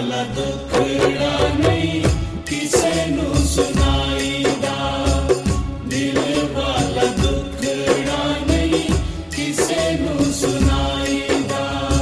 वाला दुखड़ा नहीं किसे नू सुनाईदा, दिल वाला दुखड़ा नहीं किसे नू सुनाईदा।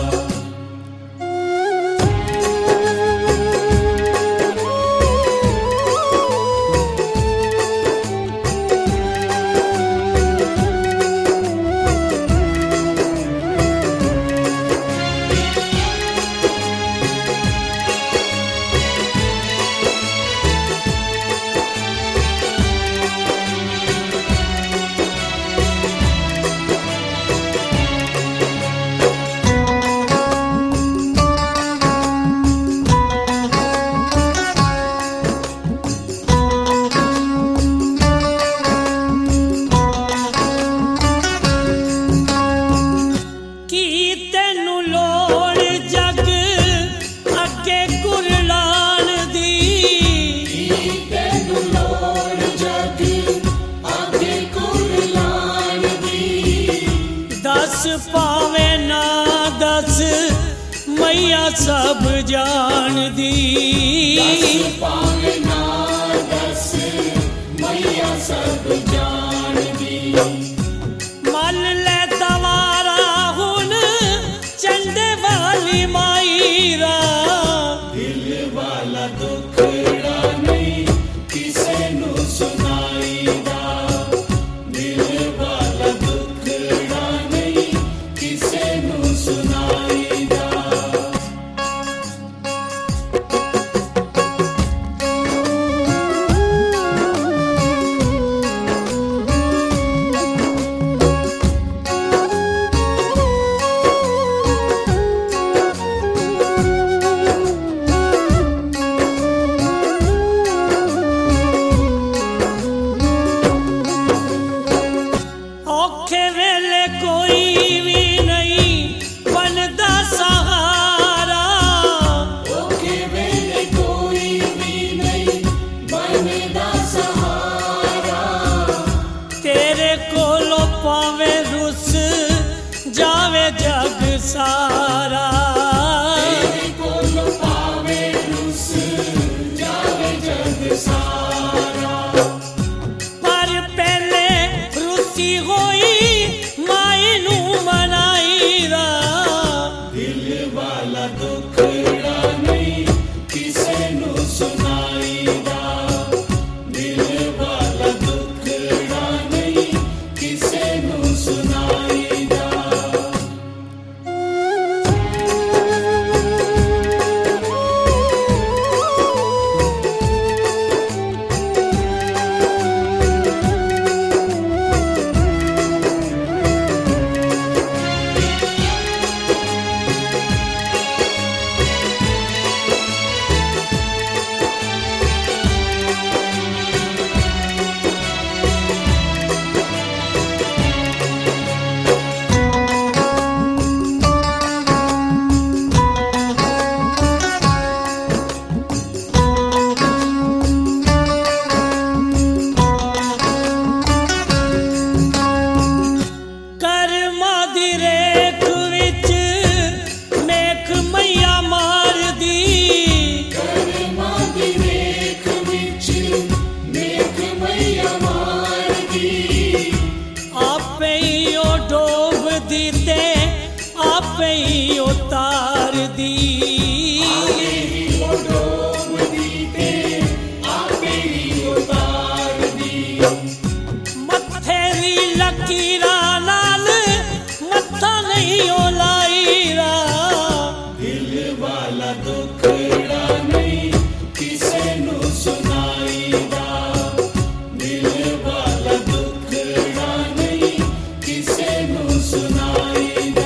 पावे ना दस मैया सब जान दी, दस पावे ना दस मैया सब जान दी। मन ले तवारा हुन चंडे वाली माईरा, दिल वाला दुखड़ा नहीं किसे नू सुनाईदा, दिल वाला दुखड़ा नहीं किसे नू सुनाईदा। औखे वेले कोई भी नहीं बनदा सहारा, औखे वेले कोई भी नहीं बनदा सहारा, तेरे कोलो पावे रुस जावे जग सारा, तेरे कोलो पावे रुस जावे जग सारा। पर पहले रुसी होई माई नू मनाईदा, दिल वाला दुखड़ा नहीं किसे नू सुनाईदा, दिल वाला दुखड़ा नहीं किसे नू सुनाईदा। कर्मा दी रेख विच मेख मैया मार दी, कर्मा दी रेख विच मेघ मैया मार दी, आपे ही ओ डोब दी ते आपे ही ओ तार दी, आपे ही वो डोब दी ते आपे ही उतार दी। मत्थे दी लकीरा नाल मत्था नहीं ओ लाईरा, दिल वाला दुखड़ा नहीं किसे नू सुनाईदा, दिल वाला दुखड़ा नहीं किसे नू सुनाईदा।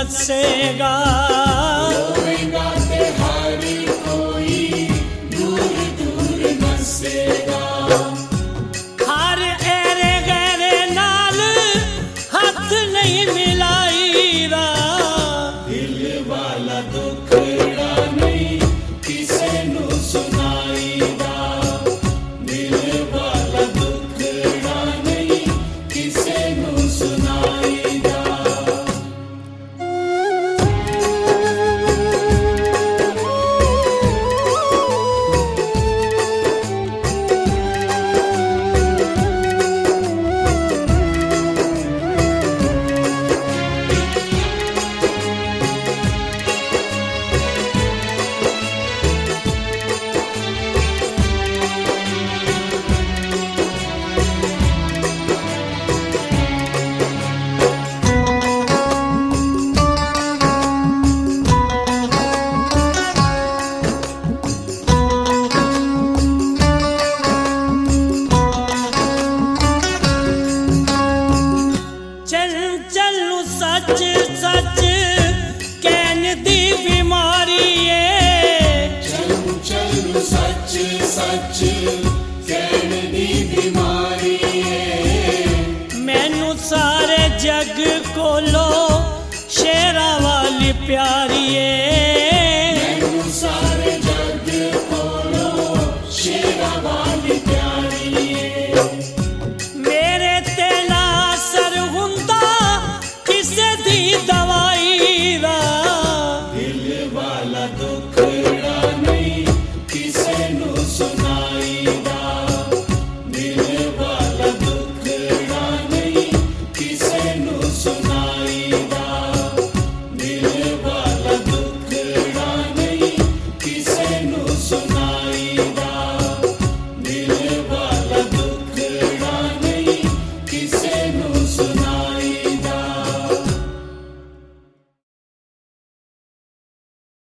नसेगा। रोएगा ते हर कोई दूर दूर नसेगा। हर एरे गहरे नाल हथ नहीं मिलाईदा। दिल वाला दुखड़ा नहीं किसे नू सुनाईदा। दिल वाला दुखड़ा नहीं किसे नू सुनाईदा। सच सच कहन दी बीमारी है। चलू चलू सच सच कहन दी बीमारी है। मैनू सारे जग कोलो शेरा वाली प्यारी है। मैनू सारे जग कोलो शेरा वाली प्यारी है। मेरे ते ना असर हुंदा किसे दी दवाई दा। दिल वाला दुखड़ा नहीं किसे नू सुनाईदा।